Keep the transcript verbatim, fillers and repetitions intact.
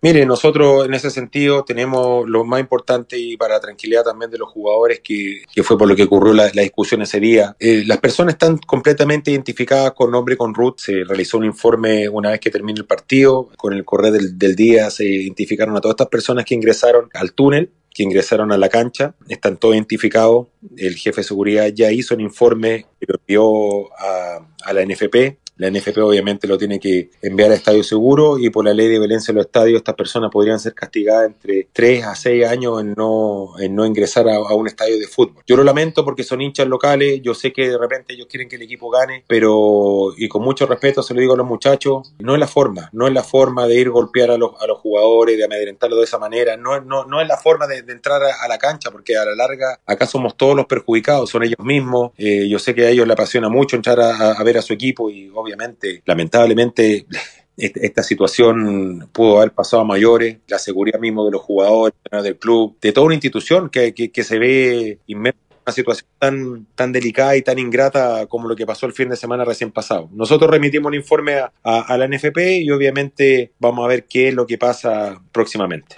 Mire, nosotros en ese sentido tenemos lo más importante y para la tranquilidad también de los jugadores, que, que fue por lo que ocurrió la, la discusión ese día. Eh, las personas están completamente identificadas con nombre y con root. Se realizó un informe una vez que terminó el partido. Con el correr del, del día se identificaron a todas estas personas que ingresaron al túnel, que ingresaron a la cancha. Están todos identificados. El jefe de seguridad ya hizo un informe que lo envió a, a la N F P. La N F P obviamente lo tiene que enviar a Estadio Seguro, y por la ley de violencia en los estadios estas personas podrían ser castigadas entre tres a seis años en no, en no ingresar a, a un estadio de fútbol. Yo lo lamento porque son hinchas locales, yo sé que de repente ellos quieren que el equipo gane, pero, y con mucho respeto se lo digo a los muchachos, no es la forma, no es la forma de ir a golpear a los, a los jugadores, de amedrentarlos de esa manera, no, no, no es la forma de, de entrar a, a la cancha, porque a la larga acá somos todos los perjudicados, son ellos mismos. Eh, yo sé que a ellos les apasiona mucho entrar a, a ver a su equipo, y obviamente, lamentablemente, esta situación pudo haber pasado a mayores. La seguridad mismo de los jugadores, del club, de toda una institución que, que, que se ve inmersa en una situación tan, tan delicada y tan ingrata como lo que pasó el fin de semana recién pasado. Nosotros remitimos un informe a, a, a la N F P y obviamente vamos a ver qué es lo que pasa próximamente.